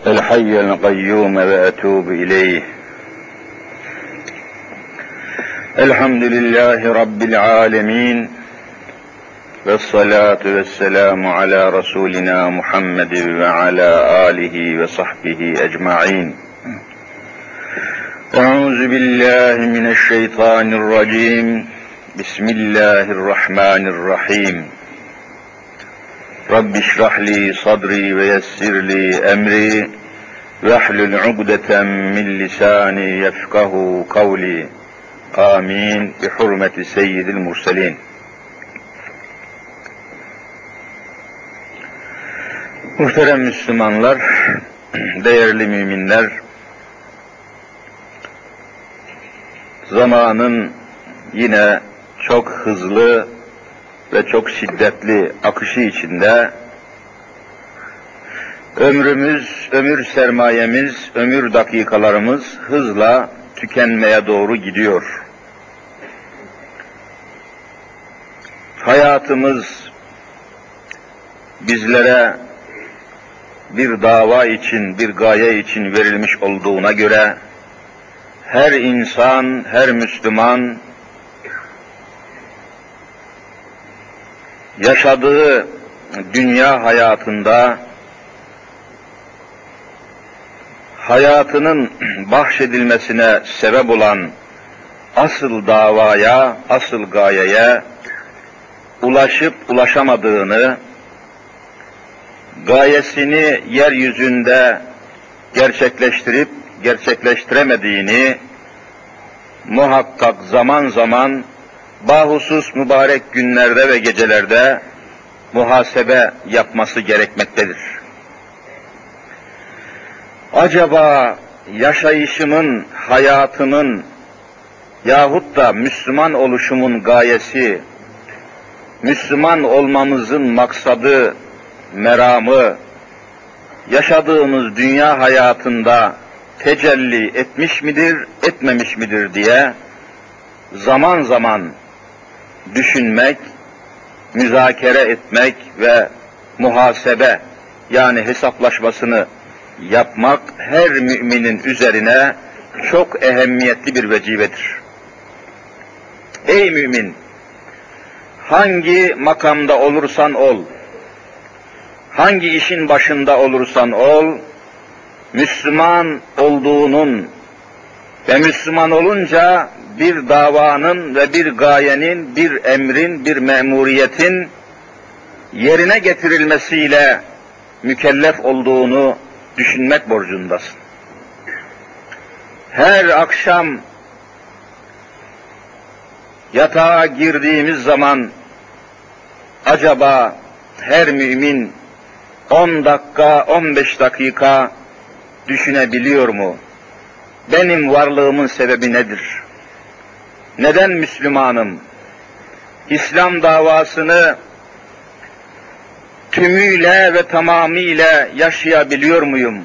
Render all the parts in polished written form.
الحي القيوم وأتوب إليه. الحمد لله رب العالمين، والصلاة والسلام على رسولنا محمد وعلى آله وصحبه أجمعين. أعوذ بالله من الشيطان الرجيم. بسم الله الرحمن الرحيم. رب اشرح لي صدري ويسر لي أمري واحلل عقدة من لساني يفقه قولي. Amin. Bi hurmeti seyyidil murselin. Muhterem Müslümanlar, değerli müminler, zamanın yine çok hızlı ve çok şiddetli akışı içinde ömür sermayemiz, ömür dakikalarımız hızla tükenmeye doğru gidiyor. Hayatımız bizlere bir dava için, bir gaye için verilmiş olduğuna göre her insan, her Müslüman yaşadığı dünya hayatında hayatının bahşedilmesine sebep olan asıl davaya, asıl gayeye ulaşıp ulaşamadığını, gayesini yeryüzünde gerçekleştirip gerçekleştiremediğini muhakkak zaman zaman bahusus mübarek günlerde ve gecelerde muhasebe yapması gerekmektedir. Acaba yaşayışımın, hayatımın yahut da Müslüman oluşumun gayesi, Müslüman olmamızın maksadı, meramı, yaşadığımız dünya hayatında tecelli etmiş midir, etmemiş midir diye zaman zaman düşünmek, müzakere etmek ve muhasebe, yani hesaplaşmasını yapmak her müminin üzerine çok ehemmiyetli bir vecibedir. Ey mümin! Hangi makamda olursan ol, hangi işin başında olursan ol, Müslüman olduğunun ve Müslüman olunca bir davanın ve bir gayenin, bir emrin, bir memuriyetin yerine getirilmesiyle mükellef olduğunu düşünmek borcundasın. Her akşam yatağa girdiğimiz zaman acaba her mümin 10 dakika, 15 dakika düşünebiliyor mu? Benim varlığımın sebebi nedir? Neden Müslümanım? İslam davasını tümüyle ve tamamıyla yaşayabiliyor muyum?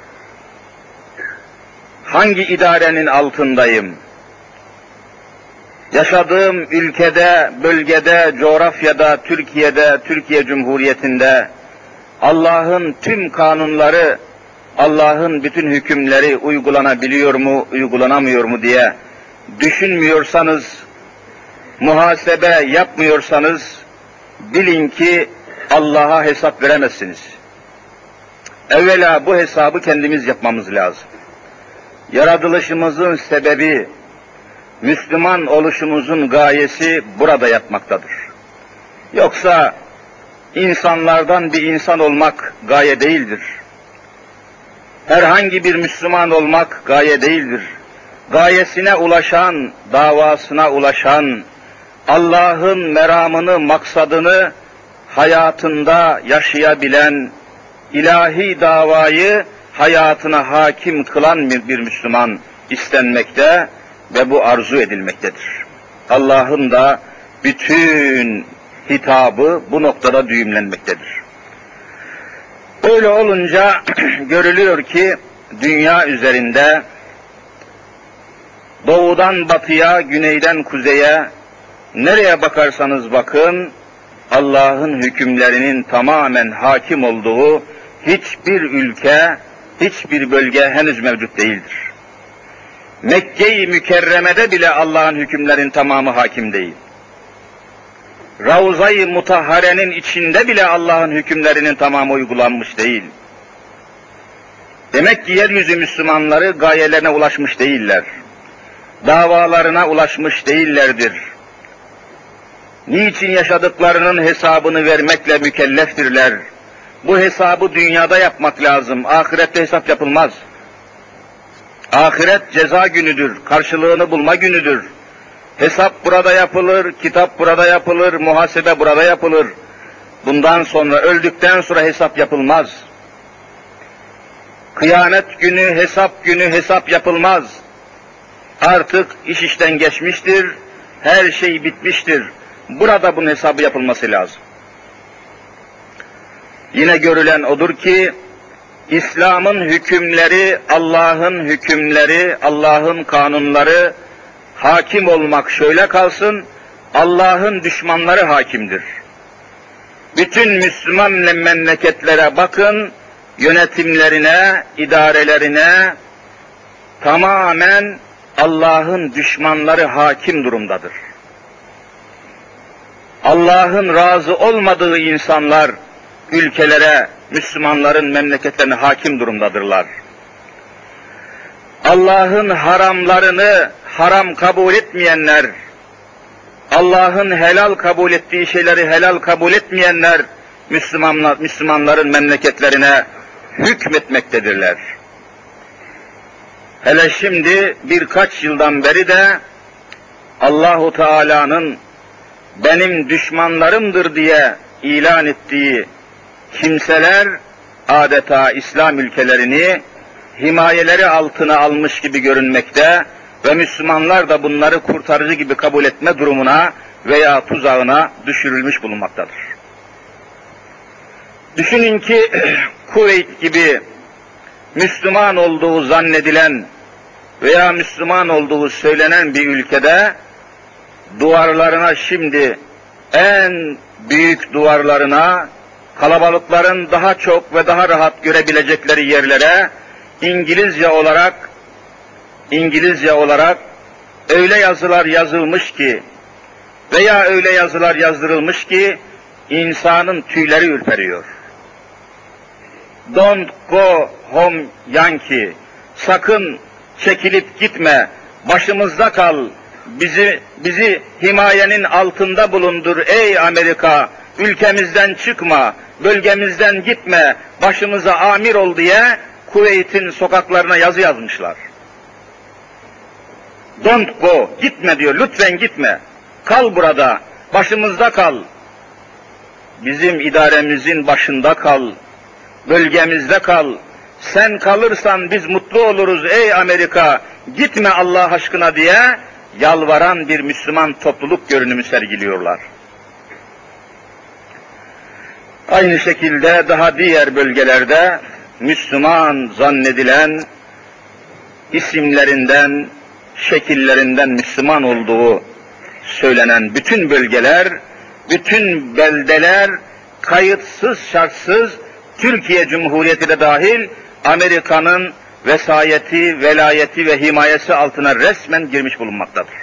Hangi idarenin altındayım? Yaşadığım ülkede, bölgede, coğrafyada, Türkiye'de, Türkiye Cumhuriyeti'nde Allah'ın tüm kanunları, Allah'ın bütün hükümleri uygulanabiliyor mu, uygulanamıyor mu diye düşünmüyorsanız, muhasebe yapmıyorsanız bilin ki Allah'a hesap veremezsiniz. Evvela bu hesabı kendimiz yapmamız lazım. Yaratılışımızın sebebi, Müslüman oluşumuzun gayesi burada yatmaktadır. Yoksa insanlardan bir insan olmak gaye değildir. Herhangi bir Müslüman olmak gaye değildir. Gayesine ulaşan, davasına ulaşan, Allah'ın meramını, maksadını hayatında yaşayabilen, ilahi davayı hayatına hakim kılan bir Müslüman istenmekte ve bu arzu edilmektedir. Allah'ın da bütün hitabı bu noktada düğümlenmektedir. Öyle olunca görülüyor ki dünya üzerinde doğudan batıya, güneyden kuzeye nereye bakarsanız bakın Allah'ın hükümlerinin tamamen hakim olduğu hiçbir ülke, hiçbir bölge henüz mevcut değildir. Mekke-i Mükerreme'de bile Allah'ın hükümlerin tamamı hakim değil. Ravza-i Mutahhare'nin içinde bile Allah'ın hükümlerinin tamamı uygulanmış değil. Demek ki yeryüzü Müslümanları gayelerine ulaşmış değiller. Davalarına ulaşmış değillerdir. Niçin yaşadıklarının hesabını vermekle mükelleftirler. Bu hesabı dünyada yapmak lazım. Ahirette hesap yapılmaz. Ahiret ceza günüdür, karşılığını bulma günüdür. Hesap burada yapılır, kitap burada yapılır, muhasebe burada yapılır. Bundan sonra, öldükten sonra hesap yapılmaz. Kıyamet günü, hesap yapılmaz. Artık iş işten geçmiştir, her şey bitmiştir. Burada bunun hesabı yapılması lazım. Yine görülen odur ki, İslam'ın hükümleri, Allah'ın hükümleri, Allah'ın kanunları hakim olmak şöyle kalsın, Allah'ın düşmanları hakimdir. Bütün Müslüman memleketlere bakın, yönetimlerine, idarelerine tamamen Allah'ın düşmanları hakim durumdadır. Allah'ın razı olmadığı insanlar ülkelere, Müslümanların memleketlerine hakim durumdadırlar. Allah'ın haramlarını haram kabul etmeyenler, Allah'ın helal kabul ettiği şeyleri helal kabul etmeyenler, Müslümanların memleketlerine hükmetmektedirler. Hele şimdi birkaç yıldan beri de Allahu Teala'nın benim düşmanlarımdır diye ilan ettiği kimseler adeta İslam ülkelerini himayeleri altına almış gibi görünmekte ve Müslümanlar da bunları kurtarıcı gibi kabul etme durumuna veya tuzağına düşürülmüş bulunmaktadır. Düşünün ki Kuveyt gibi Müslüman olduğu zannedilen veya Müslüman olduğu söylenen bir ülkede duvarlarına şimdi en büyük duvarlarına kalabalıkların daha çok ve daha rahat görebilecekleri yerlere İngilizce olarak öyle yazılar yazılmış ki veya öyle yazılar yazdırılmış ki insanın tüyleri ürperiyor. Don't go home Yankee. Sakın çekilip gitme. Başımızda kal. Bizi himayenin altında bulundur ey Amerika. Ülkemizden çıkma. Bölgemizden gitme. Başımıza amir ol diye Kuveyt'in sokaklarına yazı yazmışlar. Don't go. Gitme diyor. Lütfen gitme. Kal burada. Başımızda kal. Bizim idaremizin başında kal. Bölgemizde kal. Sen kalırsan biz mutlu oluruz ey Amerika. Gitme Allah aşkına diye yalvaran bir Müslüman topluluk görünümü sergiliyorlar. Aynı şekilde daha diğer bölgelerde Müslüman zannedilen isimlerinden, şekillerinden Müslüman olduğu söylenen bütün bölgeler, bütün beldeler kayıtsız şartsız Türkiye Cumhuriyeti de dahil Amerika'nın vesayeti, velayeti ve himayesi altına resmen girmiş bulunmaktadır.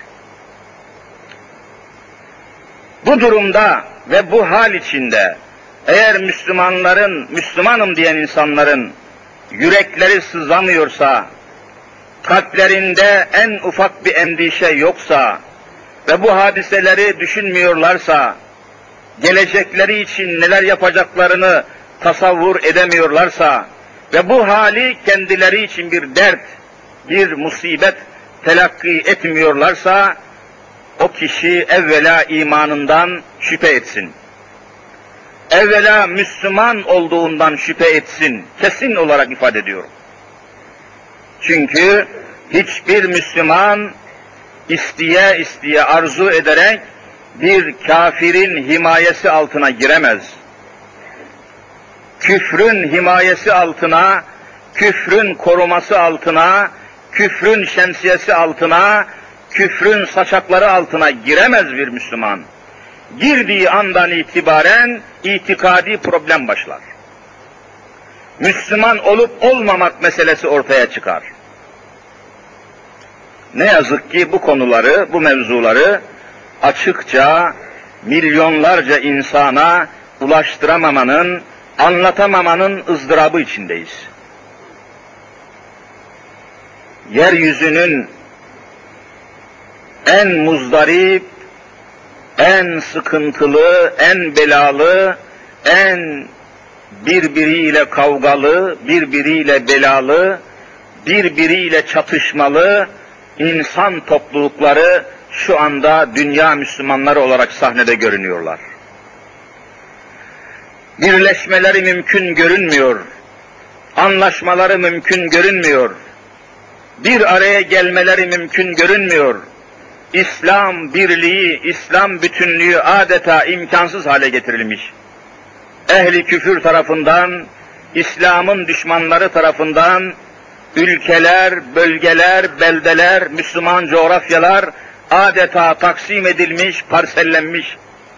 Bu durumda ve bu hal içinde eğer Müslümanım diyen insanların yürekleri sızlamıyorsa, kalplerinde en ufak bir endişe yoksa ve bu hadiseleri düşünmüyorlarsa, gelecekleri için neler yapacaklarını tasavvur edemiyorlarsa ve bu hali kendileri için bir dert, bir musibet telakki etmiyorlarsa, o kişi evvela imanından şüphe etsin. Evvela Müslüman olduğundan şüphe etsin. Kesin olarak ifade ediyorum. Çünkü hiçbir Müslüman isteye arzu ederek bir kafirin himayesi altına giremez. Küfrün himayesi altına, küfrün koruması altına, küfrün şemsiyesi altına, küfrün saçakları altına giremez bir Müslüman. Girdiği andan itibaren itikadi problem başlar. Müslüman olup olmamak meselesi ortaya çıkar. Ne yazık ki bu konuları, bu mevzuları açıkça milyonlarca insana ulaştıramamanın, anlatamamanın ızdırabı içindeyiz. Yeryüzünün en muzdarip, en sıkıntılı, en belalı, en birbiriyle kavgalı, birbiriyle belalı, birbiriyle çatışmalı insan toplulukları şu anda dünya Müslümanları olarak sahnede görünüyorlar. Birleşmeleri mümkün görünmüyor, anlaşmaları mümkün görünmüyor, bir araya gelmeleri mümkün görünmüyor. İslam birliği, İslam bütünlüğü adeta imkansız hale getirilmiş. Ehli küfür tarafından, İslam'ın düşmanları tarafından, ülkeler, bölgeler, beldeler, Müslüman coğrafyalar adeta taksim edilmiş, parsellenmiş.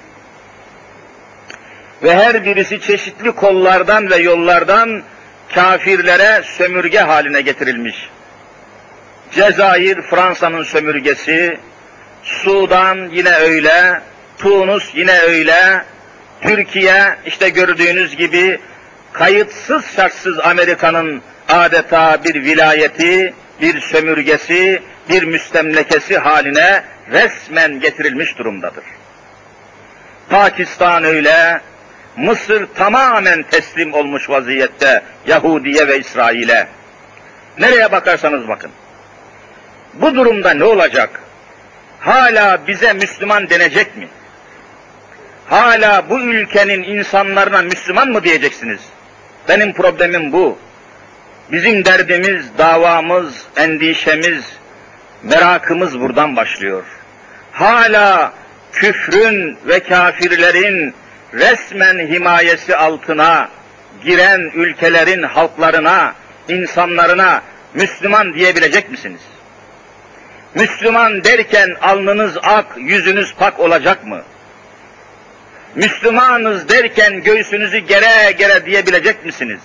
Ve her birisi çeşitli kollardan ve yollardan kafirlere sömürge haline getirilmiş. Cezayir, Fransa'nın sömürgesi, Sudan yine öyle, Tunus yine öyle, Türkiye işte gördüğünüz gibi kayıtsız şartsız Amerika'nın adeta bir vilayeti, bir sömürgesi, bir müstemlekesi haline resmen getirilmiş durumdadır. Pakistan öyle, Mısır tamamen teslim olmuş vaziyette Yahudiye ve İsrail'e. Nereye bakarsanız bakın. Bu durumda ne olacak? Hala bize Müslüman denecek mi? Hala bu ülkenin insanlarına Müslüman mı diyeceksiniz? Benim problemim bu. Bizim derdimiz, davamız, endişemiz, merakımız buradan başlıyor. Hala küfrün ve kafirlerin resmen himayesi altına giren ülkelerin halklarına, insanlarına Müslüman diyebilecek misiniz? Müslüman derken alnınız ak, yüzünüz pak olacak mı? Müslümanız derken göğsünüzü gere gere diyebilecek misiniz?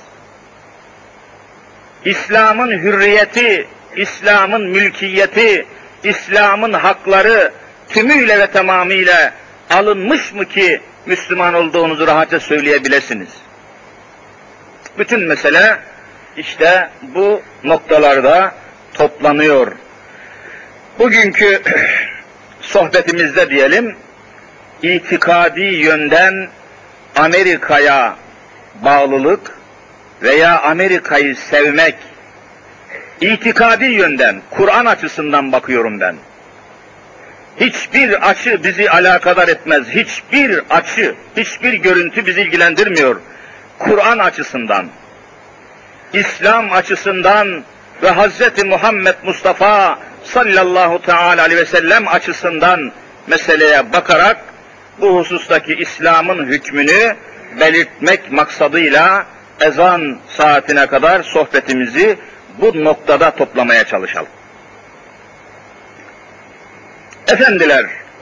İslam'ın hürriyeti, İslam'ın mülkiyeti, İslam'ın hakları tümüyle ve tamamıyla alınmış mı ki Müslüman olduğunuzu rahatça söyleyebilirsiniz? Bütün mesele işte bu noktalarda toplanıyor. Bugünkü sohbetimizde diyelim, itikadi yönden Amerika'ya bağlılık veya Amerika'yı sevmek, itikadi yönden, Kur'an açısından bakıyorum ben. Hiçbir açı bizi alakadar etmez, hiçbir açı, hiçbir görüntü bizi ilgilendirmiyor. Kur'an açısından, İslam açısından ve Hz. Muhammed Mustafa sallallahu teala aleyhi ve sellem açısından meseleye bakarak bu husustaki İslam'ın hükmünü belirtmek maksadıyla ezan saatine kadar sohbetimizi bu noktada toplamaya çalışalım. Efendiler,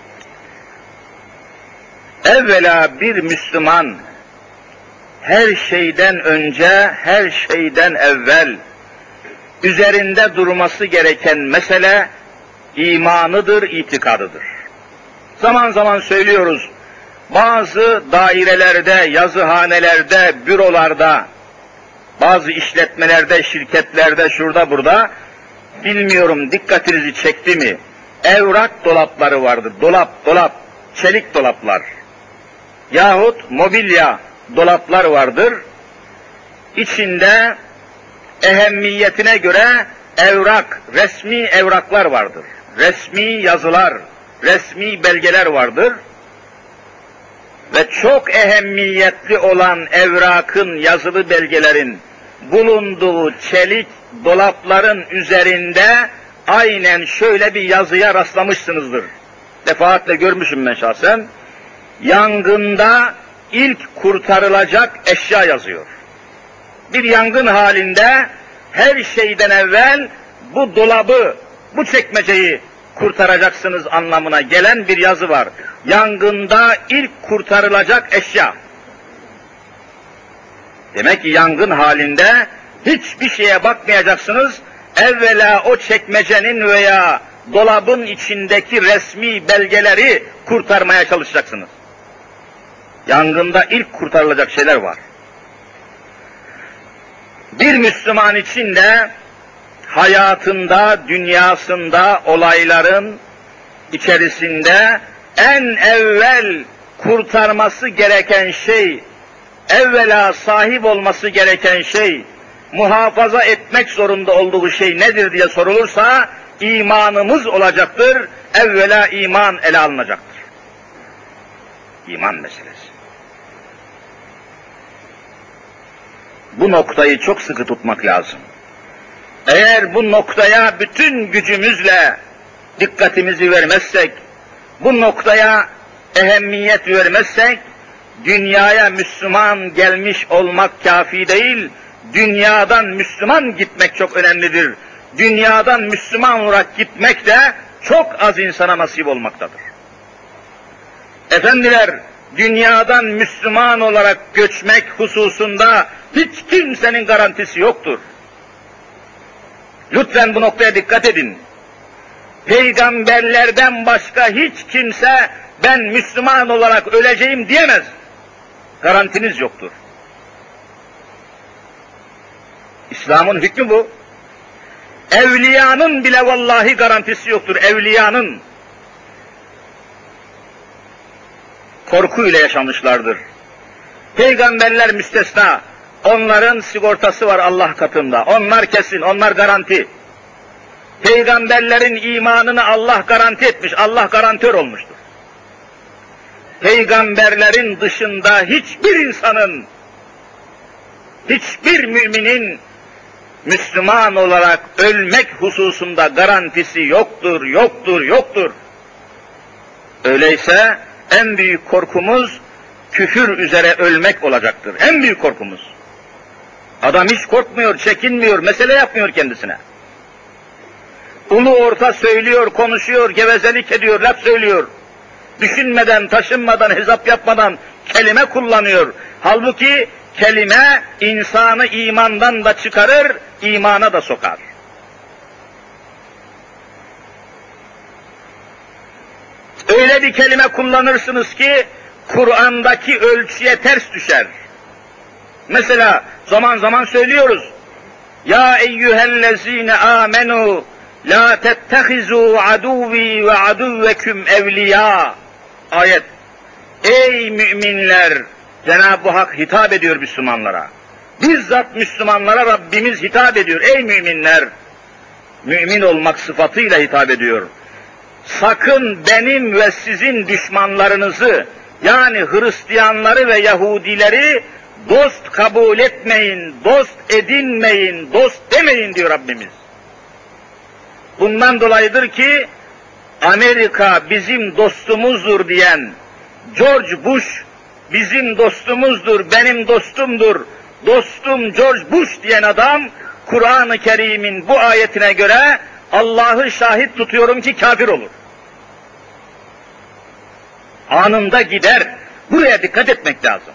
evvela bir Müslüman her şeyden önce, her şeyden evvel üzerinde durması gereken mesele imanıdır, itikadıdır. Zaman zaman söylüyoruz, bazı dairelerde, yazıhanelerde, bürolarda, bazı işletmelerde, şirketlerde, şurada burada, bilmiyorum dikkatinizi çekti mi, evrak dolapları vardır, dolap, çelik dolaplar. Yahut mobilya dolaplar vardır. İçinde ehemmiyetine göre evrak, resmi evraklar vardır. Resmi yazılar, resmi belgeler vardır. Ve çok ehemmiyetli olan evrakın, yazılı belgelerin bulunduğu çelik dolapların üzerinde aynen şöyle bir yazıya rastlamışsınızdır. Defaatle görmüşüm ben şahsen. Yangında ilk kurtarılacak eşya yazıyor. Bir yangın halinde her şeyden evvel bu dolabı, bu çekmeceyi kurtaracaksınız anlamına gelen bir yazı var. Yangında ilk kurtarılacak eşya. Demek ki yangın halinde hiçbir şeye bakmayacaksınız. Evvela o çekmecenin veya dolabın içindeki resmi belgeleri kurtarmaya çalışacaksınız. Yangında ilk kurtarılacak şeyler var. Bir Müslüman için de hayatında, dünyasında, olayların içerisinde en evvel kurtarması gereken şey, evvela sahip olması gereken şey, muhafaza etmek zorunda olduğu şey nedir diye sorulursa, imanımız olacaktır. Evvela iman ele alınacaktır. İman meselesi. Bu noktayı çok sıkı tutmak lazım. Eğer bu noktaya bütün gücümüzle dikkatimizi vermezsek, bu noktaya ehemmiyet vermezsek, dünyaya Müslüman gelmiş olmak kafi değil, dünyadan Müslüman gitmek çok önemlidir. Dünyadan Müslüman olarak gitmek de çok az insana nasip olmaktadır. Efendiler, dünyadan Müslüman olarak göçmek hususunda hiç kimsenin garantisi yoktur. Lütfen bu noktaya dikkat edin. Peygamberlerden başka hiç kimse ben Müslüman olarak öleceğim diyemez. Garantiniz yoktur. İslam'ın hükmü bu. Evliyanın bile vallahi garantisi yoktur. Evliyanın korkuyla yaşamışlardır. Peygamberler müstesna. Onların sigortası var Allah katında. Onlar kesin, onlar garanti. Peygamberlerin imanını Allah garanti etmiş, Allah garantör olmuştur. Peygamberlerin dışında hiçbir insanın, hiçbir müminin Müslüman olarak ölmek hususunda garantisi yoktur, yoktur, yoktur. Öyleyse en büyük korkumuz küfür üzere ölmek olacaktır. En büyük korkumuz. Adam hiç korkmuyor, çekinmiyor, mesele yapmıyor kendisine. Ulu orta söylüyor, konuşuyor, gevezelik ediyor, laf söylüyor. Düşünmeden, taşınmadan, hesap yapmadan kelime kullanıyor. Halbuki kelime insanı imandan da çıkarır, imana da sokar. Öyle bir kelime kullanırsınız ki Kur'an'daki ölçüye ters düşer. Mesela zaman zaman söylüyoruz. Ya eyyühellezine amenu la tettehizu aduvi ve aduvveküm evliya. Ayet. Ey müminler! Cenab-ı Hak hitap ediyor Müslümanlara. Bizzat Müslümanlara Rabbimiz hitap ediyor. Ey müminler! Mümin olmak sıfatıyla hitap ediyor. Sakın benim ve sizin düşmanlarınızı, yani Hristiyanları ve Yahudileri dost kabul etmeyin, dost edinmeyin, dost demeyin diyor Rabbimiz. Bundan dolayıdır ki Amerika bizim dostumuzdur diyen George Bush bizim dostumuzdur, benim dostumdur, dostum George Bush diyen adam Kur'an-ı Kerim'in bu ayetine göre Allah'ı şahit tutuyorum ki kafir olur. Anında gider. Buraya dikkat etmek lazım.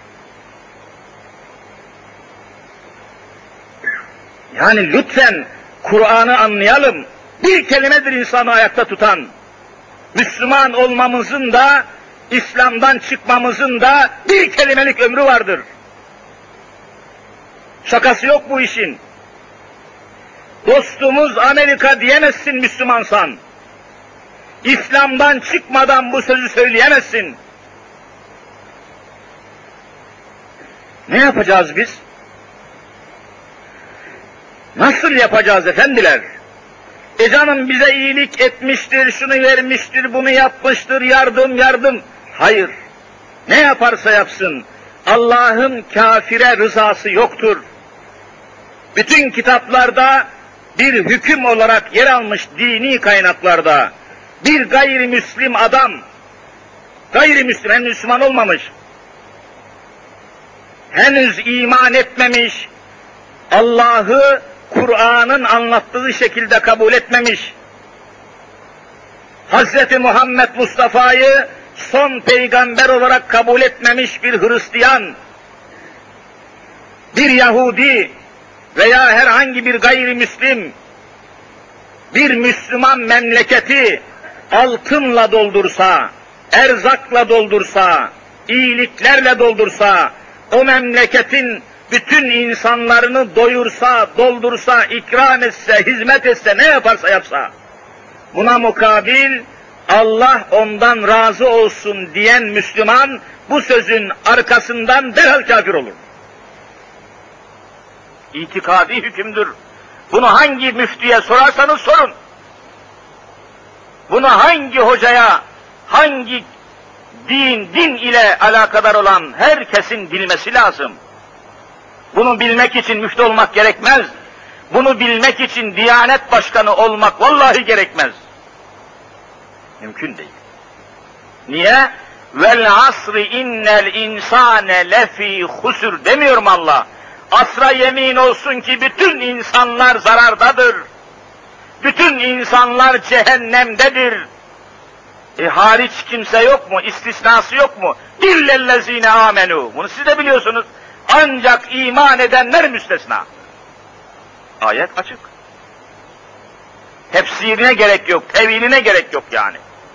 Yani lütfen Kur'an'ı anlayalım. Bir kelimedir insanı ayakta tutan. Müslüman olmamızın da, İslam'dan çıkmamızın da bir kelimelik ömrü vardır. Şakası yok bu işin. Dostumuz Amerika diyemezsin Müslümansan. İslam'dan çıkmadan bu sözü söyleyemezsin. Ne yapacağız biz? Nasıl yapacağız efendiler? Canım bize iyilik etmiştir, şunu vermiştir, bunu yapmıştır, yardım. Hayır. Ne yaparsa yapsın, Allah'ın kafire rızası yoktur. Bütün kitaplarda bir hüküm olarak yer almış dini kaynaklarda, bir gayrimüslim adam, gayrimüslim, henüz Müslüman olmamış, henüz iman etmemiş, Allah'ı Kur'an'ın anlattığı şekilde kabul etmemiş, Hz. Muhammed Mustafa'yı son peygamber olarak kabul etmemiş bir Hristiyan, bir Yahudi veya herhangi bir gayrimüslim bir Müslüman memleketi altınla doldursa, erzakla doldursa, iyiliklerle doldursa, o memleketin bütün insanlarını doyursa, doldursa, ikram etse, hizmet etse, ne yaparsa yapsa, buna mukabil Allah ondan razı olsun diyen Müslüman bu sözün arkasından derhal kafir olur. İtikadi hükümdür. Bunu hangi müftüye sorarsanız sorun. Bunu hangi hocaya, hangi din ile alakadar olan herkesin bilmesi lazım. Bunu bilmek için müftü olmak gerekmez. Bunu bilmek için Diyanet Başkanı olmak vallahi gerekmez. Mümkün değil. Niye? Vel asri innel insane lefî husur demiyor mu Allah? Asra yemin olsun ki bütün insanlar zarardadır. Bütün insanlar cehennemdedir. Hariç kimse yok mu? İstisnası yok mu? İllellezîne âmenû. Bunu siz de biliyorsunuz. Ancak iman edenler müstesna. Ayet açık. Tefsirine gerek yok, teviline gerek yok yani.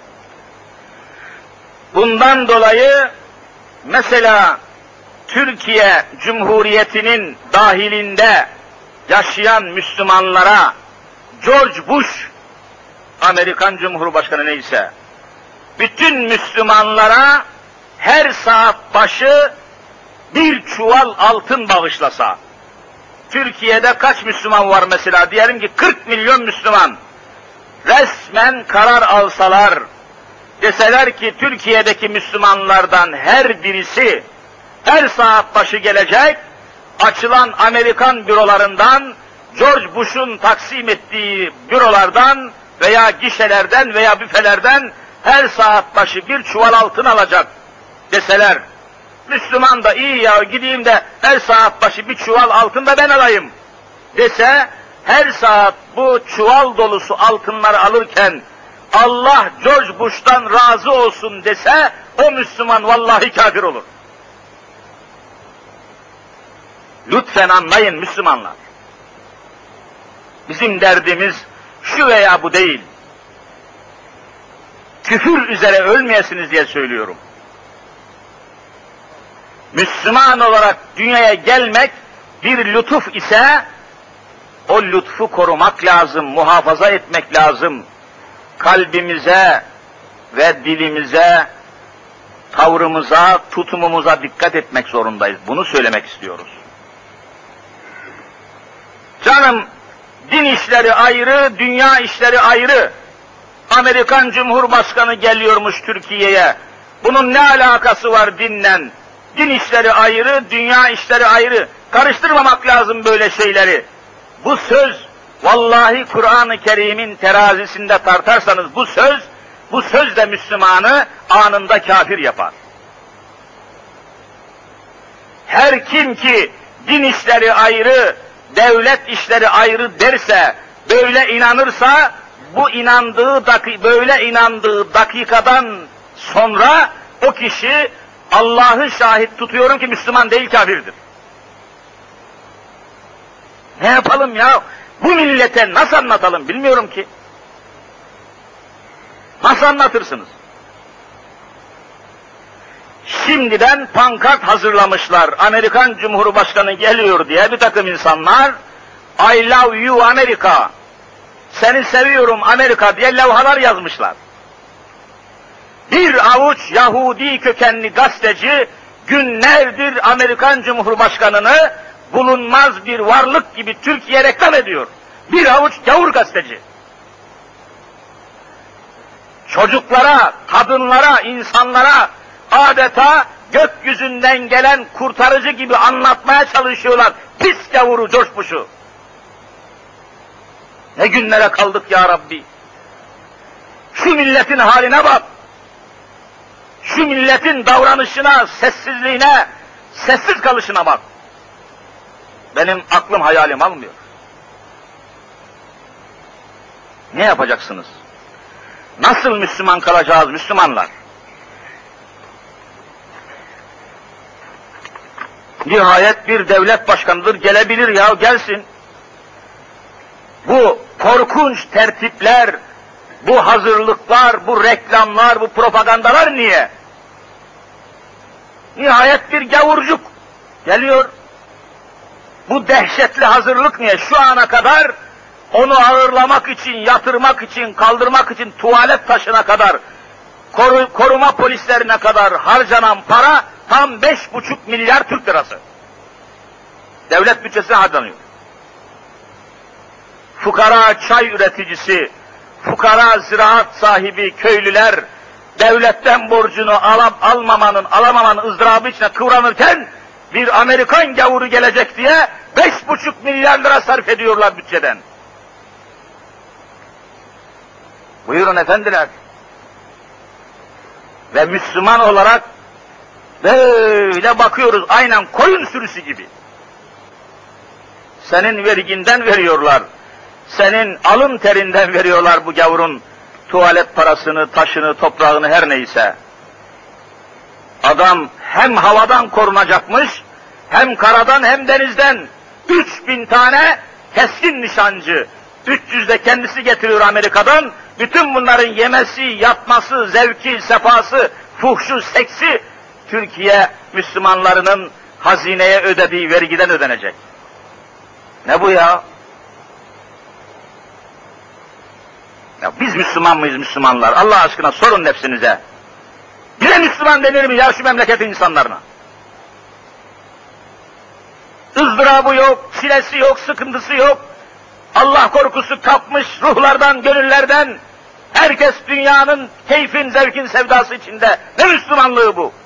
Bundan dolayı mesela Türkiye Cumhuriyeti'nin dahilinde yaşayan Müslümanlara George Bush, Amerikan Cumhurbaşkanı neyse, bütün Müslümanlara her saat başı bir çuval altın bağışlasa, Türkiye'de kaç Müslüman var mesela? Diyelim ki 40 milyon Müslüman. Resmen karar alsalar, deseler ki Türkiye'deki Müslümanlardan her birisi her saat başı gelecek, açılan Amerikan bürolarından, George Bush'un taksim ettiği bürolardan veya gişelerden veya büfelerden her saat başı bir çuval altın alacak deseler, Müslüman da iyi ya gideyim de her saat başı bir çuval altın da ben alayım dese, her saat bu çuval dolusu altınları alırken Allah George Bush'tan razı olsun dese, o Müslüman vallahi kafir olur. Lütfen anlayın Müslümanlar. Bizim derdimiz şu veya bu değil. Küfür üzere ölmeyesiniz diye söylüyorum. Müslüman olarak dünyaya gelmek bir lütuf ise, o lütfu korumak lazım, muhafaza etmek lazım. Kalbimize ve dilimize, tavrımıza, tutumumuza dikkat etmek zorundayız. Bunu söylemek istiyoruz. Canım, din işleri ayrı, dünya işleri ayrı. Amerikan Cumhurbaşkanı geliyormuş Türkiye'ye. Bunun ne alakası var dinle? Din işleri ayrı, dünya işleri ayrı. Karıştırmamak lazım böyle şeyleri. Bu söz, vallahi Kur'an-ı Kerim'in terazisinde tartarsanız bu söz de Müslümanı anında kafir yapar. Her kim ki din işleri ayrı, devlet işleri ayrı derse, böyle inanırsa, böyle inandığı dakikadan sonra o kişi Allah'ı şahit tutuyorum ki Müslüman değil, kafirdir. Ne yapalım ya? Bu millete nasıl anlatalım bilmiyorum ki. Nasıl anlatırsınız? Şimdiden pankart hazırlamışlar. Amerikan Cumhurbaşkanı geliyor diye bir takım insanlar, I love you Amerika, seni seviyorum Amerika diye levhalar yazmışlar. Bir avuç Yahudi kökenli gazeteci günlerdir Amerikan Cumhurbaşkanı'nı bulunmaz bir varlık gibi Türkiye reklam ediyor. Bir avuç gavur gazeteci. Çocuklara, kadınlara, insanlara adeta gökyüzünden gelen kurtarıcı gibi anlatmaya çalışıyorlar. Pis gavuru George Bush'u. Ne günlere kaldık ya Rabbi. Şu milletin haline bak. Şu milletin davranışına, sessizliğine, sessiz kalışına bak. Benim aklım hayalim almıyor. Ne yapacaksınız? Nasıl Müslüman kalacağız Müslümanlar? Nihayet bir devlet başkanıdır, gelebilir ya, gelsin. Bu korkunç tertipler, bu hazırlıklar, bu reklamlar, bu propagandalar niye? Nihayet bir gavurcuk geliyor. Bu dehşetli hazırlık niye? Şu ana kadar onu ağırlamak için, yatırmak için, kaldırmak için tuvalet taşına kadar, koruma polislerine kadar harcanan para tam 5,5 milyar Türk lirası. Devlet bütçesi harcanıyor. Fukara çay üreticisi, fukara ziraat sahibi köylüler, devletten borcunu alamamanın ızdırabı içine kıvranırken, bir Amerikan gavuru gelecek diye 5,5 milyar lira sarf ediyorlar bütçeden. Buyurun efendiler. Ve Müslüman olarak böyle bakıyoruz, aynen koyun sürüsü gibi. Senin verginden veriyorlar, senin alın terinden veriyorlar bu gavurun tuvalet parasını, taşını, toprağını, her neyse. Adam hem havadan korunacakmış, hem karadan hem denizden 3.000 tane keskin nişancı, 300 de kendisi getiriyor Amerika'dan. Bütün bunların yemesi, yatması, zevki, sefası, fuhşu, seksi Türkiye Müslümanlarının hazineye ödediği vergiden ödenecek. Ne bu ya? Ya biz Müslüman mıyız Müslümanlar? Allah aşkına sorun nefsinize. Bize Müslüman denir mi ya şu memleketin insanlarına? ızdırabı yok, çilesi yok, sıkıntısı yok. Allah korkusu kapmış ruhlardan, gönüllerden. Herkes dünyanın keyfin, zevkin, sevdası içinde. Ne Müslümanlığı bu?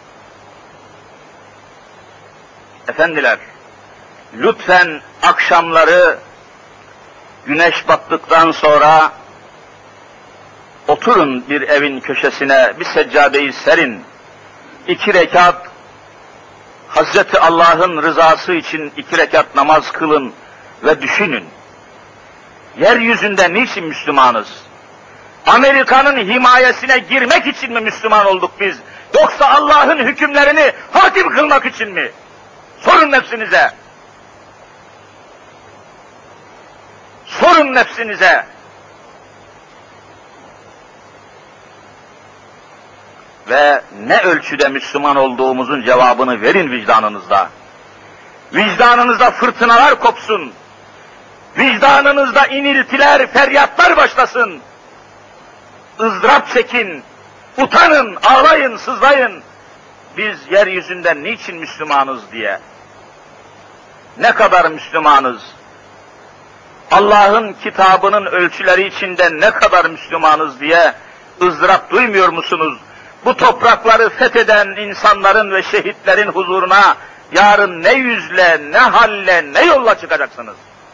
Efendiler, lütfen akşamları güneş battıktan sonra oturun bir evin köşesine, bir seccadeyi serin. 2 rekat Hazreti Allah'ın rızası için 2 rekat namaz kılın ve düşünün. Yeryüzünde niçin Müslümanız? Amerika'nın himayesine girmek için mi Müslüman olduk biz? Yoksa Allah'ın hükümlerini hakim kılmak için mi? Sorun nefsinize. Sorun nefsinize. Ve ne ölçüde Müslüman olduğumuzun cevabını verin vicdanınızda. Vicdanınızda fırtınalar kopsun. Vicdanınızda iniltiler, feryatlar başlasın. ızdırap çekin, utanın, ağlayın, sızlayın. Biz yeryüzünde niçin Müslümanız diye. Ne kadar Müslümanız? Allah'ın kitabının ölçüleri içinde ne kadar Müslümanız diye ızdırap duymuyor musunuz? Bu toprakları fetheden insanların ve şehitlerin huzuruna yarın ne yüzle, ne halle, ne yolla çıkacaksınız?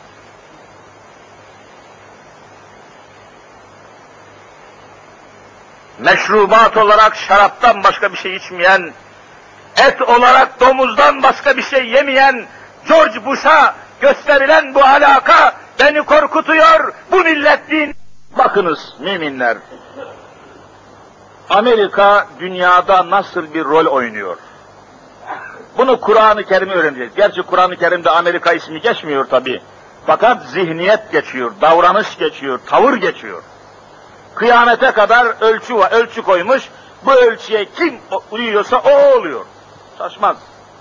Meşrubat olarak şaraptan başka bir şey içmeyen, et olarak domuzdan başka bir şey yemeyen George Bush'a gösterilen bu alaka beni korkutuyor. Bu millet din. Bakınız müminler, Amerika dünyada nasıl bir rol oynuyor? Bunu Kur'an-ı Kerim'i öğreneceğiz. Gerçi Kur'an-ı Kerim'de Amerika ismi geçmiyor tabi. Fakat zihniyet geçiyor, davranış geçiyor, tavır geçiyor. Kıyamete kadar ölçü koymuş, bu ölçüye kim uyuyorsa o oluyor. Şaşmaz.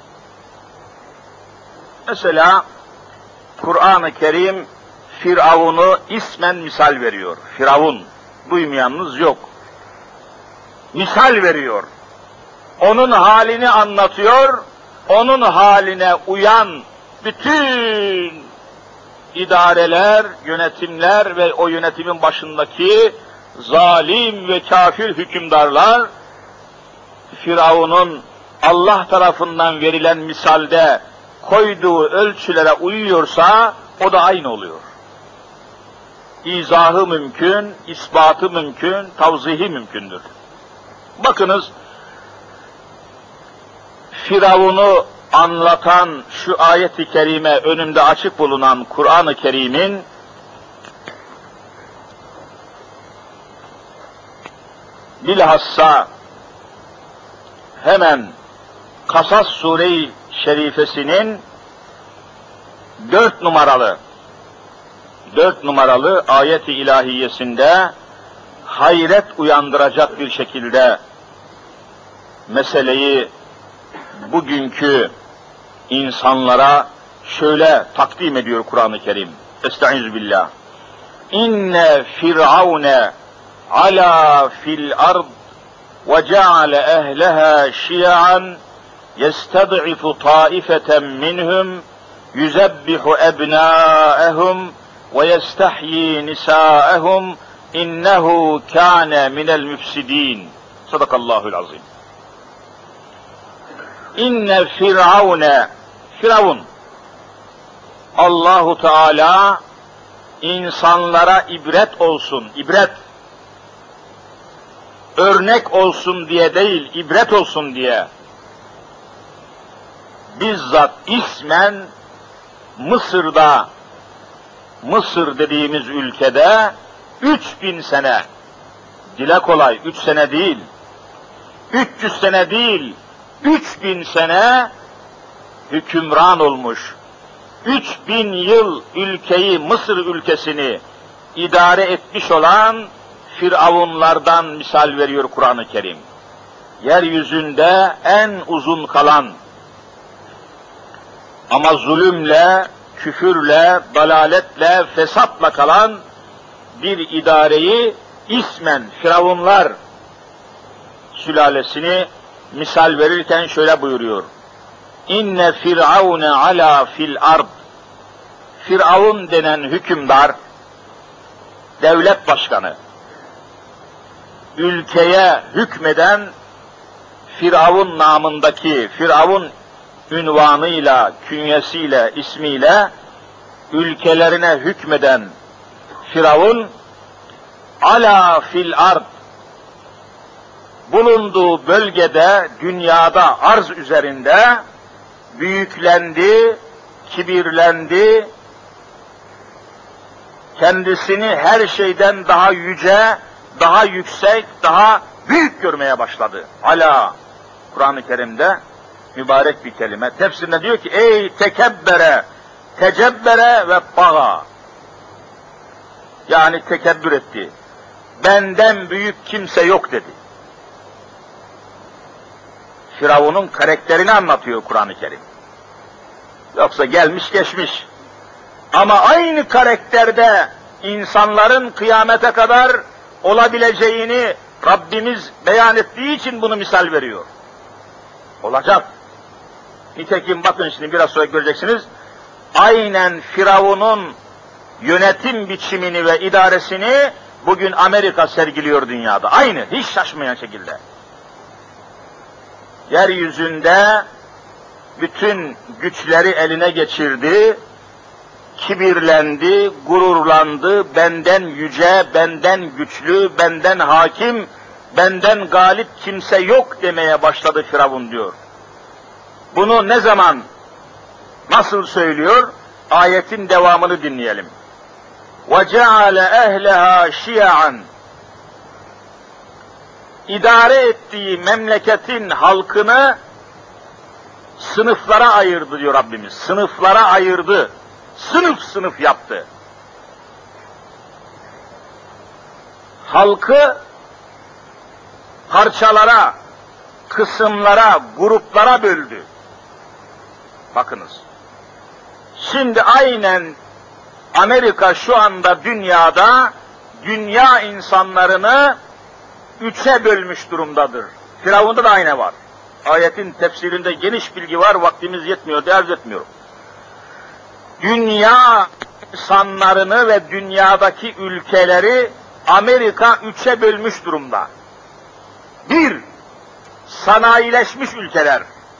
Mesela Kur'an-ı Kerim Firavun'u ismen misal veriyor. Firavun, duymayanınız yok. Misal veriyor. Onun halini anlatıyor, onun haline uyan bütün idareler, yönetimler ve o yönetimin başındaki zalim ve kafir hükümdarlar, Firavun'un Allah tarafından verilen misalde koyduğu ölçülere uyuyorsa, o da aynı oluyor. İzahı mümkün, ispatı mümkün, tavzihi mümkündür. Bakınız, Firavun'u anlatan şu ayet-i kerime önümde açık bulunan Kur'an-ı Kerim'in bilhassa hemen Kasas Sure-i şerifesinin 4 numaralı ayet-i ilahiyesinde hayret uyandıracak bir şekilde meseleyi bugünkü insanlara şöyle takdim ediyor Kur'an-ı Kerim. Estaizu billah. İnne firavune ala fil ard ve ceale ehleha şia'an yestad'ifu taifeten minhum yuzebbihu ebnâehum ve yestahyi nisâehum innehu kâne minel müfsidîn. Sadakallahul azim. İnne firavune, Firavun, Allahu Teala insanlara ibret olsun, örnek olsun diye değil, ibret olsun diye bizzat ismen Mısır'da, Mısır dediğimiz ülkede 3000 sene, dile kolay 3 sene değil, 300 sene değil, 3000 sene hükümran olmuş. 3000 yıl ülkeyi, Mısır ülkesini idare etmiş olan firavunlardan misal veriyor Kur'an-ı Kerim. Yeryüzünde en uzun kalan ama zulümle, küfürle, dalaletle, fesatla kalan bir idareyi ismen firavunlar sülalesini misal verirken şöyle buyuruyor. İnne firavune ala fil ard. Firavun denen hükümdar, devlet başkanı, ülkeye hükmeden Firavun namındaki, Firavun ünvanıyla, künyesiyle, ismiyle ülkelerine hükmeden Firavun ala fil ard, bulunduğu bölgede, dünyada, arz üzerinde büyüklendi, kibirlendi, kendisini her şeyden daha yüce, daha yüksek, daha büyük görmeye başladı. Ala, Kur'an-ı Kerim'de mübarek bir kelime. Tefsirinde diyor ki, ey tekebbere, tecebbere ve bağa. Yani tekebbür etti. Benden büyük kimse yok dedi. Firavun'un karakterini anlatıyor Kur'an-ı Kerim. Yoksa gelmiş geçmiş. Ama aynı karakterde insanların kıyamete kadar olabileceğini Rabbimiz beyan ettiği için bunu misal veriyor. Olacak. Nitekim bakın şimdi biraz sonra göreceksiniz. Aynen Firavun'un yönetim biçimini ve idaresini bugün Amerika sergiliyor dünyada. Aynı, hiç şaşmayan şekilde. Yeryüzünde bütün güçleri eline geçirdi, kibirlendi, gururlandı, benden yüce, benden güçlü, benden hakim, benden galip kimse yok demeye başladı Firavun diyor. Bunu ne zaman, nasıl söylüyor? Ayetin devamını dinleyelim. وَجَعَلَ اَهْلَهَا شِيَعًا. İdare ettiği memleketin halkını sınıflara ayırdı diyor Rabbimiz. Sınıflara ayırdı. Sınıf sınıf yaptı. Halkı parçalara, kısımlara, gruplara böldü. Bakınız. Şimdi aynen Amerika şu anda dünyada dünya insanlarını 3'e bölmüş durumdadır. Firavun'da da aynı var. Ayetin tefsirinde geniş bilgi var, vaktimiz yetmiyor, arz etmiyorum. Dünya insanlarını ve dünyadaki ülkeleri Amerika 3'e bölmüş durumda. 1. Sanayileşmiş ülkeler.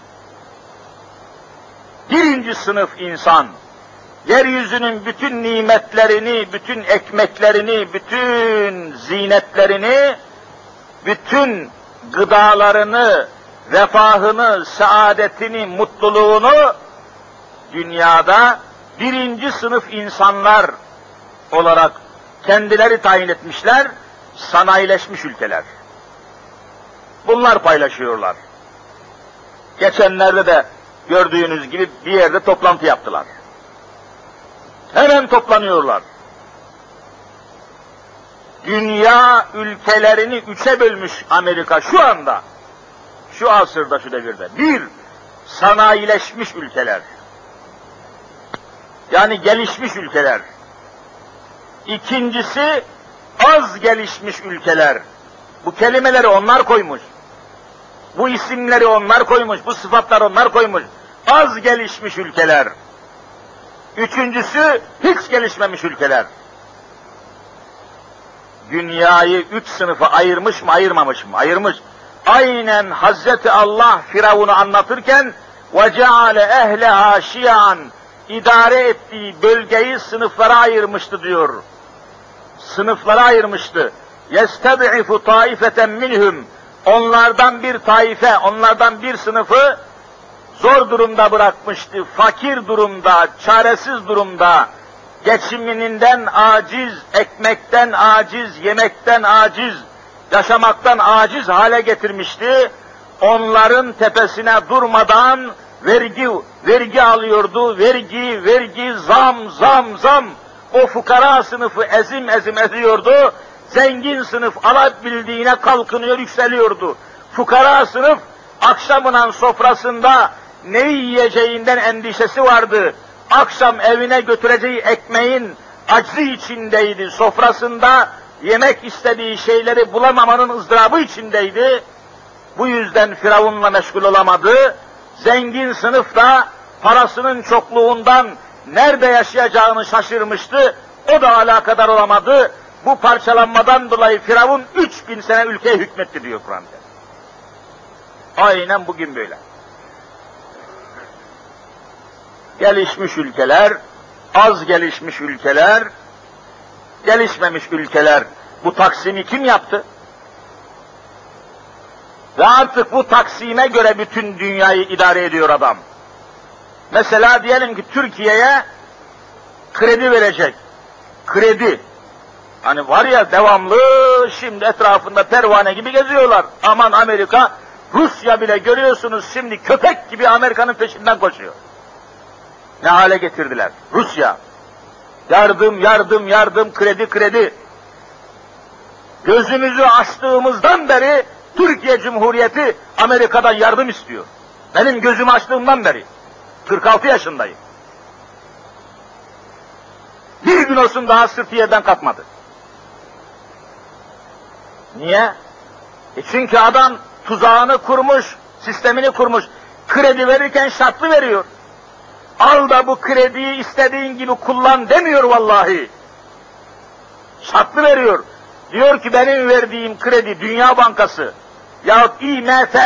Birinci sınıf insan, yeryüzünün bütün nimetlerini, bütün ekmeklerini, bütün zinetlerini, bütün gıdalarını, refahını, saadetini, mutluluğunu dünyada birinci sınıf insanlar olarak kendileri tayin etmişler, sanayileşmiş ülkeler. Bunlar paylaşıyorlar. Geçenlerde de gördüğünüz gibi bir yerde toplantı yaptılar. Hemen toplanıyorlar. Dünya ülkelerini 3'e bölmüş Amerika şu anda. Şu asırda, şu devirde. Bir, sanayileşmiş ülkeler. Yani gelişmiş ülkeler. İkincisi, az gelişmiş ülkeler. Bu kelimeleri onlar koymuş. Bu isimleri onlar koymuş, bu sıfatları onlar koymuş. Az gelişmiş ülkeler. Üçüncüsü, hiç gelişmemiş ülkeler. Dünyayı 3 sınıfa ayırmış mı, ayırmamış mı? Ayırmış. Aynen Hazreti Allah Firavun'u anlatırken وَجَعَلَ اَهْلَهَا شِيَعًا idare ettiği bölgeyi sınıflara ayırmıştı diyor. Sınıflara ayırmıştı. يَسْتَبْعِفُ طَائِفَةً مِنْهُمْ onlardan bir taife, onlardan bir sınıfı zor durumda bırakmıştı. Fakir durumda, çaresiz durumda, geçimininden aciz, ekmekten aciz, yemekten aciz, yaşamaktan aciz hale getirmişti. Onların tepesine durmadan vergi alıyordu. Vergi, zam. O fukara sınıfı ezim ediyordu. Zengin sınıf alabildiğine kalkınıyor, yükseliyordu. Fukara sınıf akşamının sofrasında neyi yiyeceğinden endişesi vardı. Akşam evine götüreceği ekmeğin aczi içindeydi. Sofrasında yemek istediği şeyleri bulamamanın ızdırabı içindeydi. Bu yüzden Firavun'la meşgul olamadı. Zengin sınıf da parasının çokluğundan nerede yaşayacağını şaşırmıştı. O da alakadar olamadı. Bu parçalanmadan dolayı Firavun 3000 sene ülkeye hükmetti diyor Kur'an'da. Aynen bugün böyle. Gelişmiş ülkeler, az gelişmiş ülkeler, gelişmemiş ülkeler. Bu taksimi kim yaptı? Ve artık bu taksime göre bütün dünyayı idare ediyor adam. Mesela diyelim ki Türkiye'ye kredi verecek. Kredi. Hani var ya devamlı şimdi etrafında pervane gibi geziyorlar. Aman Amerika, Rusya bile görüyorsunuz şimdi köpek gibi Amerika'nın peşinden koşuyor. Ne hale getirdiler? Rusya. Yardım, kredi. Gözümüzü açtığımızdan beri Türkiye Cumhuriyeti Amerika'dan yardım istiyor. Benim gözümü açtığımdan beri. 46 yaşındayım. Bir gün olsun daha sırtı yerden kalkmadı. Niye? Çünkü adam tuzağını kurmuş, sistemini kurmuş. Kredi verirken şartlı veriyor. Al da bu krediyi istediğin gibi kullan demiyor vallahi. Şartlı veriyor. Diyor ki benim verdiğim kredi Dünya Bankası yahut IMF,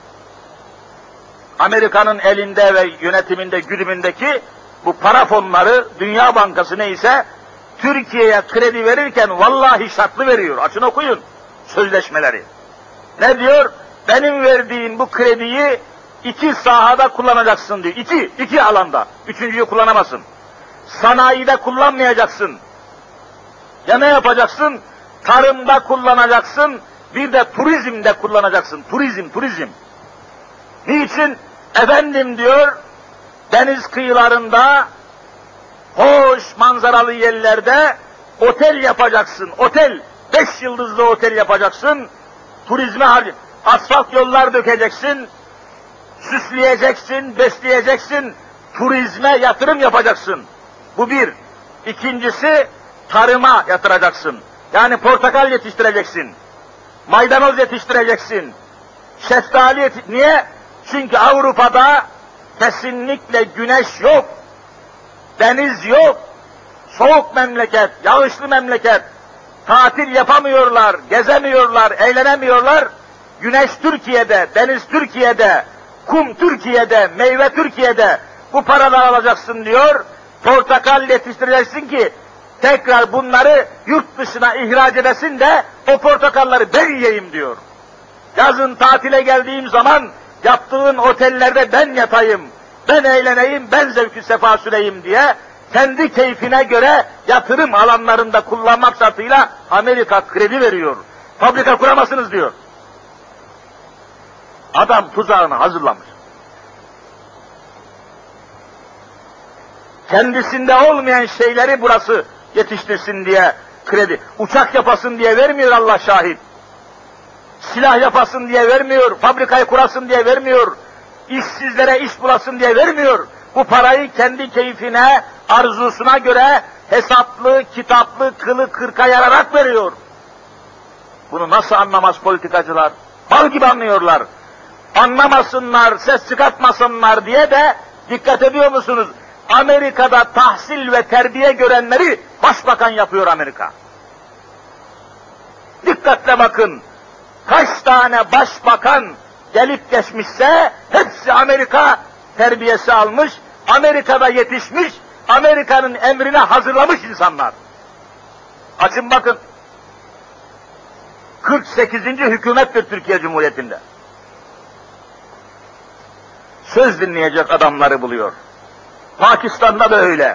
Amerika'nın elinde ve yönetiminde, güdümündeki bu para fonları, Dünya Bankası neyse, Türkiye'ye kredi verirken vallahi şartlı veriyor. Açın okuyun sözleşmeleri. Ne diyor? Benim verdiğim bu krediyi 2 sahada kullanacaksın diyor. İki alanda. Üçüncüyü kullanamazsın. Sanayide kullanmayacaksın. Ya ne yapacaksın? Tarımda kullanacaksın. Bir de turizmde kullanacaksın. Turizm. Niçin? Efendim diyor, deniz kıyılarında, hoş manzaralı yerlerde otel yapacaksın. 5 yıldızlı otel yapacaksın. Turizme asfalt yollar dökeceksin. Süsleyeceksin, besleyeceksin. Turizme yatırım yapacaksın. Bu bir. İkincisi, tarıma yatıracaksın. Yani portakal yetiştireceksin. Maydanoz yetiştireceksin. Şeftali Niye? Çünkü Avrupa'da kesinlikle güneş yok. Deniz yok. Soğuk memleket, yağışlı memleket. Tatil yapamıyorlar, gezemiyorlar, eğlenemiyorlar. Güneş Türkiye'de, deniz Türkiye'de, kum Türkiye'de, meyve Türkiye'de. Bu paraları alacaksın diyor. Portakal yetiştireceksin ki tekrar bunları yurt dışına ihraç edesin de o portakalları ben yiyeyim diyor. Yazın tatile geldiğim zaman yaptığın otellerde ben yatayım, ben eğleneyim, ben zevkü sefa süreyim diye kendi keyfine göre yatırım alanlarında kullanmak şartıyla Amerika kredi veriyor. Fabrika kuramazsınız diyor. Adam tuzağını hazırlamış. Kendisinde olmayan şeyleri burası yetiştirsin diye kredi. Uçak yapasın diye vermiyor Allah şahit. Silah yapasın diye vermiyor, fabrikayı kurasın diye vermiyor, işsizlere iş bulasın diye vermiyor. Bu parayı kendi keyfine, arzusuna göre hesaplı, kitaplı, kılı kırka yararak veriyor. Bunu nasıl anlamaz politikacılar? Bal gibi anlıyorlar. Anlamasınlar, ses çıkartmasınlar diye de dikkat ediyor musunuz? Amerika'da tahsil ve terbiye görenleri başbakan yapıyor Amerika. Dikkatle bakın. Kaç tane başbakan gelip geçmişse hepsi Amerika terbiyesi almış, Amerika'da yetişmiş, Amerika'nın emrine hazırlamış insanlar. Açın bakın. 48. hükümettir Türkiye Cumhuriyeti'nde. Söz dinleyecek adamları buluyor. Pakistan'da da öyle.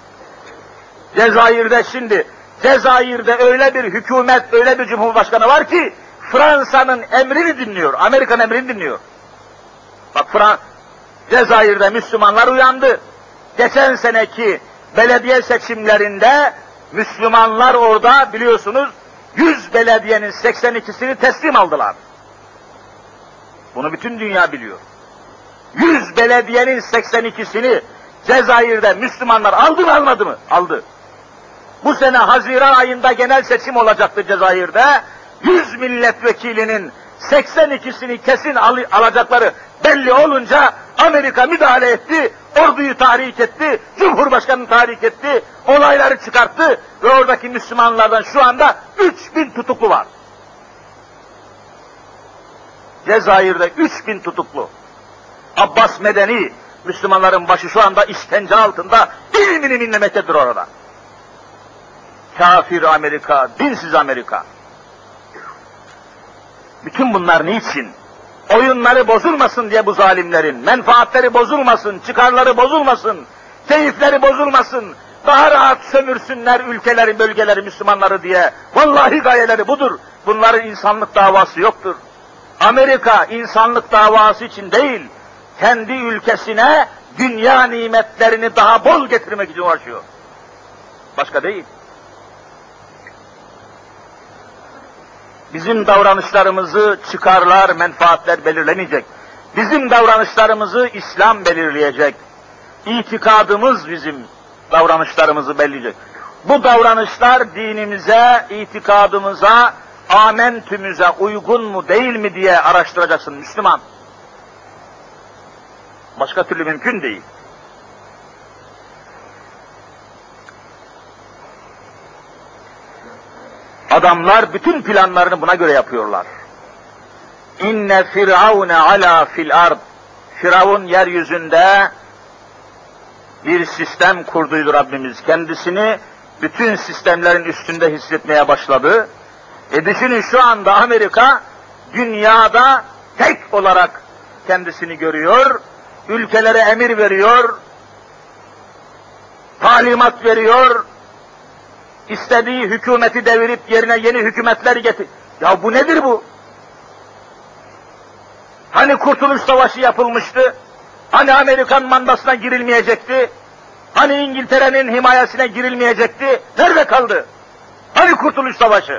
Cezayir'de öyle bir hükümet, öyle bir cumhurbaşkanı var ki Fransa'nın emrini dinliyor, Amerika'nın emrini dinliyor. Bak Cezayir'de Müslümanlar uyandı. Geçen seneki belediye seçimlerinde Müslümanlar orada biliyorsunuz 100 belediyenin 82'sini teslim aldılar. Bunu bütün dünya biliyor. 100 belediyenin 82'sini Cezayir'de Müslümanlar aldı mı almadı mı? Aldı. Bu sene Haziran ayında genel seçim olacaktı Cezayir'de. 100 milletvekilinin 82'sini kesin alacakları belli olunca Amerika müdahale etti, orduyu tahrik etti, Cumhurbaşkanı'nı tahrik etti, olayları çıkarttı ve oradaki Müslümanlardan şu anda 3000 tutuklu var. Cezayir'de 3000 tutuklu. Abbas Medeni, Müslümanların başı şu anda işkence altında ilmini minlemektedir orada. Kafir Amerika, dinsiz Amerika. Bütün bunlar niçin? Oyunları bozulmasın diye bu zalimlerin, menfaatleri bozulmasın, çıkarları bozulmasın, keyifleri bozulmasın, daha rahat sömürsünler ülkeleri, bölgeleri, Müslümanları diye. Vallahi gayeleri budur. Bunların insanlık davası yoktur. Amerika insanlık davası için değil, kendi ülkesine dünya nimetlerini daha bol getirmek için uğraşıyor. Başka değil. Bizim davranışlarımızı çıkarlar, menfaatler belirlemeyecek. Bizim davranışlarımızı İslam belirleyecek. İtikadımız bizim davranışlarımızı belirleyecek. Bu davranışlar dinimize, itikadımıza, amentümüze uygun mu değil mi diye araştıracaksın Müslüman. Başka türlü mümkün değil. Adamlar bütün planlarını buna göre yapıyorlar. İnne firavune ala fil ard. Firavun yeryüzünde bir sistem kurduydu Rabbimiz. Kendisini bütün sistemlerin üstünde hissetmeye başladı. Düşünün şu anda Amerika dünyada tek olarak kendisini görüyor, ülkelere emir veriyor, talimat veriyor, istediği hükümeti devirip yerine yeni hükümetler getir. Ya bu nedir bu? Hani Kurtuluş Savaşı yapılmıştı? Hani Amerikan mandasına girilmeyecekti? Hani İngiltere'nin himayesine girilmeyecekti? Nerede kaldı? Hani Kurtuluş Savaşı?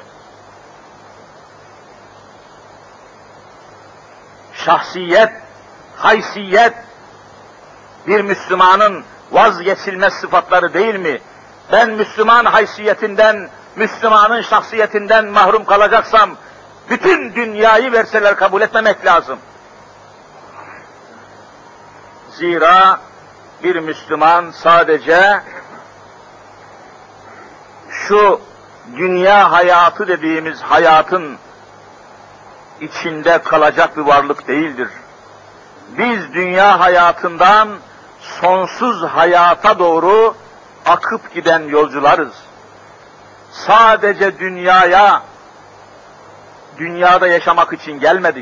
Şahsiyet, haysiyet bir Müslümanın vazgeçilmez sıfatları değil mi? Ben Müslüman haysiyetinden, Müslümanın şahsiyetinden mahrum kalacaksam, bütün dünyayı verseler kabul etmemek lazım. Zira bir Müslüman sadece şu dünya hayatı dediğimiz hayatın içinde kalacak bir varlık değildir. Biz dünya hayatından sonsuz hayata doğru akıp giden yolcularız. Sadece dünyada yaşamak için gelmedik.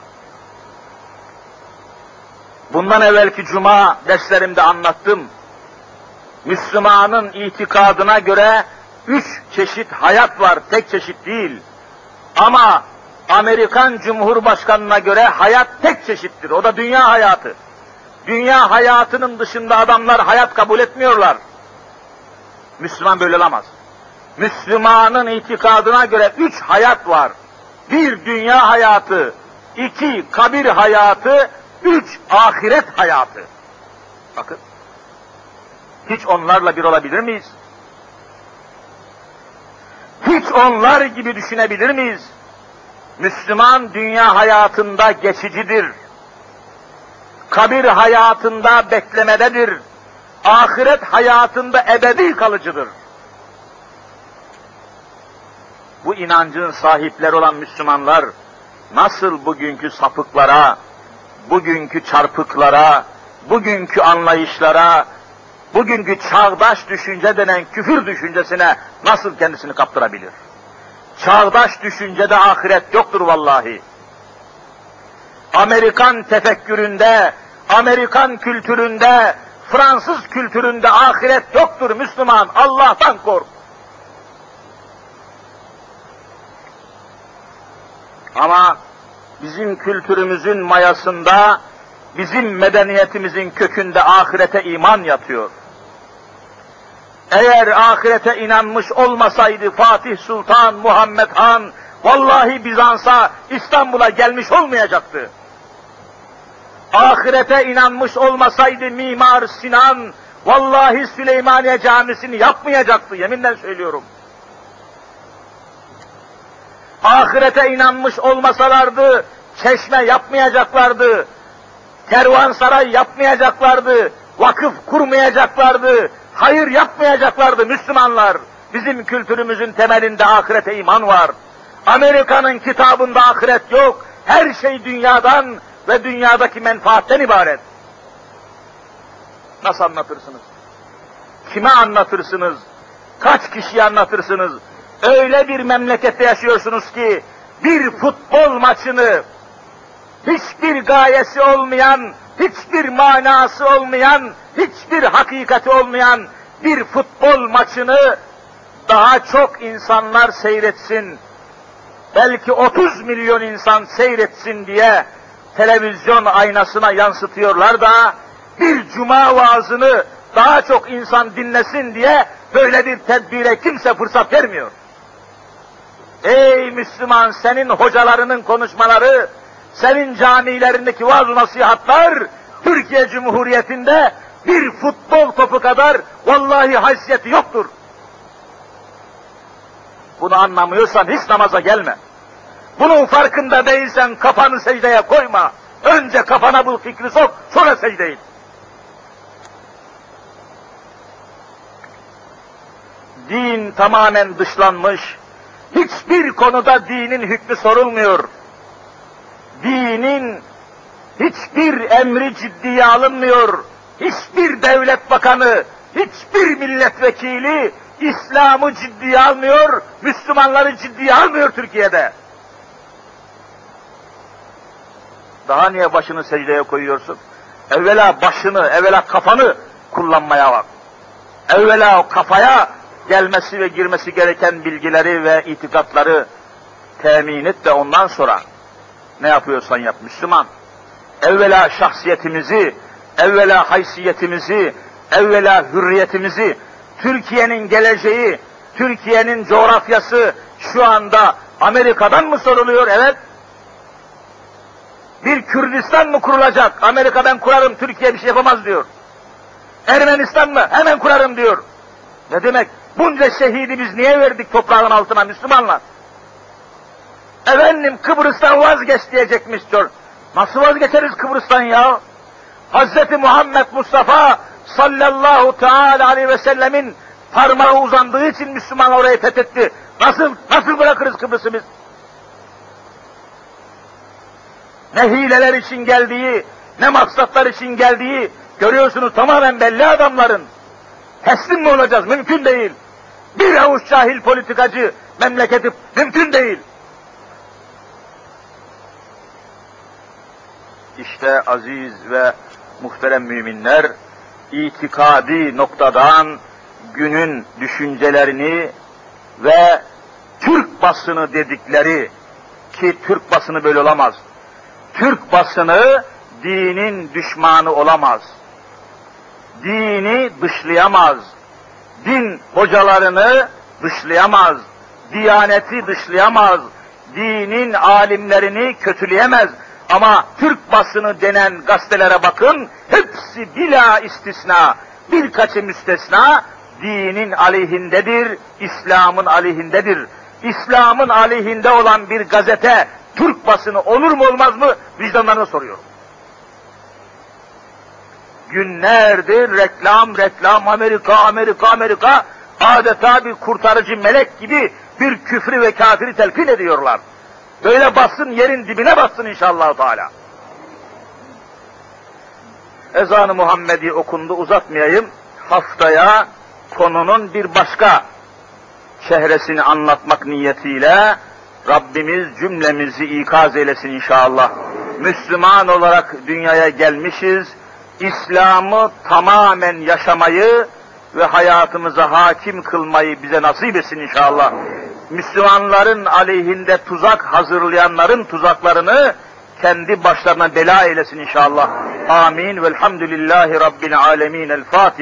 Bundan evvelki cuma derslerimde anlattım. Müslümanın itikadına göre 3 çeşit hayat var, tek çeşit değil. Ama Amerikan Cumhurbaşkanı'na göre hayat tek çeşittir. O da dünya hayatı. Dünya hayatının dışında adamlar hayat kabul etmiyorlar. Müslüman böyle olamaz. Müslümanın itikadına göre 3 hayat var. 1 dünya hayatı, 2 kabir hayatı, 3 ahiret hayatı. Bakın. Hiç onlarla bir olabilir miyiz? Hiç onlar gibi düşünebilir miyiz? Müslüman dünya hayatında geçicidir. Kabir hayatında beklemededir. Ahiret hayatında ebedi kalıcıdır. Bu inancın sahipleri olan Müslümanlar nasıl bugünkü sapıklara, bugünkü çarpıklara, bugünkü anlayışlara, bugünkü çağdaş düşünce denen küfür düşüncesine nasıl kendisini kaptırabilir? Çağdaş düşüncede ahiret yoktur vallahi. Amerikan tefekküründe, Amerikan kültüründe, Fransız kültüründe ahiret yoktur Müslüman. Allah'tan kork. Ama bizim kültürümüzün mayasında, bizim medeniyetimizin kökünde ahirete iman yatıyor. Eğer ahirete inanmış olmasaydı Fatih Sultan Muhammed Han, vallahi Bizans'a, İstanbul'a gelmiş olmayacaktı. Ahirete inanmış olmasaydı Mimar Sinan, vallahi Süleymaniye Camisi'ni yapmayacaktı, yeminle söylüyorum. Ahirete inanmış olmasalardı, çeşme yapmayacaklardı, kervansaray yapmayacaklardı, vakıf kurmayacaklardı, hayır yapmayacaklardı Müslümanlar. Bizim kültürümüzün temelinde ahirete iman var. Amerika'nın kitabında ahiret yok, her şey dünyadan ve dünyadaki menfaatten ibaret. Nasıl anlatırsınız? Kime anlatırsınız? Kaç kişiye anlatırsınız? Öyle bir memlekette yaşıyorsunuz ki, bir futbol maçını, hiçbir gayesi olmayan, hiçbir manası olmayan, hiçbir hakikati olmayan bir futbol maçını daha çok insanlar seyretsin, belki 30 milyon insan seyretsin diye televizyon aynasına yansıtıyorlar da, bir cuma vaazını daha çok insan dinlesin diye böyle bir tedbire kimse fırsat vermiyor. Ey Müslüman, senin hocalarının konuşmaları, senin camilerindeki vaaz-ı nasihatlar, Türkiye Cumhuriyeti'nde bir futbol topu kadar vallahi haysiyeti yoktur. Bunu anlamıyorsan hiç namaza gelme. Bunun farkında değilsen kafanı secdeye koyma. Önce kafana bu fikri sok, sonra secde et. Din tamamen dışlanmış. Hiçbir konuda dinin hükmü sorulmuyor. Dinin hiçbir emri ciddiye alınmıyor. Hiçbir devlet bakanı, hiçbir milletvekili İslam'ı ciddiye almıyor, Müslümanları ciddiye almıyor Türkiye'de. Daha niye başını secdeye koyuyorsun? Evvela başını, evvela kafanı kullanmaya bak. Evvela o kafaya gelmesi ve girmesi gereken bilgileri ve itikatları temin et de ondan sonra ne yapıyorsan yap Müslüman. Evvela şahsiyetimizi, evvela haysiyetimizi, evvela hürriyetimizi, Türkiye'nin geleceği, Türkiye'nin coğrafyası şu anda Amerika'dan mı soruluyor? Evet. Bir Kürdistan mı kurulacak? Amerika ben kurarım, Türkiye bir şey yapamaz diyor. Ermenistan mı? Hemen kurarım diyor. Ne demek? Bunca şehidi biz niye verdik toprağın altına Müslümanlar? Efendim Kıbrıs'tan vazgeç diyecekmiş diyor. Nasıl vazgeçeriz Kıbrıs'tan ya? Hazreti Muhammed Mustafa sallallahu teala aleyhi ve sellemin parmağı uzandığı için Müslüman orayı fethetti. Nasıl bırakırız Kıbrıs'ı biz? Ne hileler için geldiği, ne maksatlar için geldiği görüyorsunuz, tamamen belli adamların. Teslim mi olacağız? Mümkün değil. Bir avuç cahil politikacı memleketi mümkün değil. İşte aziz ve muhterem müminler, itikadi noktadan günün düşüncelerini ve Türk basını dedikleri, ki Türk basını böyle olamaz, Türk basını dinin düşmanı olamaz. Dini dışlayamaz. Din hocalarını dışlayamaz. Diyaneti dışlayamaz. Dinin alimlerini kötüleyemez. Ama Türk basını denen gazetelere bakın, hepsi bila istisna, birkaçı müstesna, dinin aleyhindedir, İslam'ın aleyhindedir. İslam'ın aleyhinde olan bir gazete, Türk basını olur mu olmaz mı? Vicdanlarına soruyorum. Günlerdir reklam, Amerika, adeta bir kurtarıcı melek gibi bir küfrü ve kafiri telkin ediyorlar. Böyle bassın, yerin dibine bassın inşallah Teala. Ezan-ı Muhammedi okundu, uzatmayayım. Haftaya konunun bir başka çehresini anlatmak niyetiyle Rabbimiz cümlemizi ikaz eylesin inşallah. Müslüman olarak dünyaya gelmişiz. İslam'ı tamamen yaşamayı ve hayatımıza hakim kılmayı bize nasip etsin inşallah. Müslümanların aleyhinde tuzak hazırlayanların tuzaklarını kendi başlarına bela eylesin inşallah. Amin. Velhamdülillahi Rabbil alemin. El Fatiha.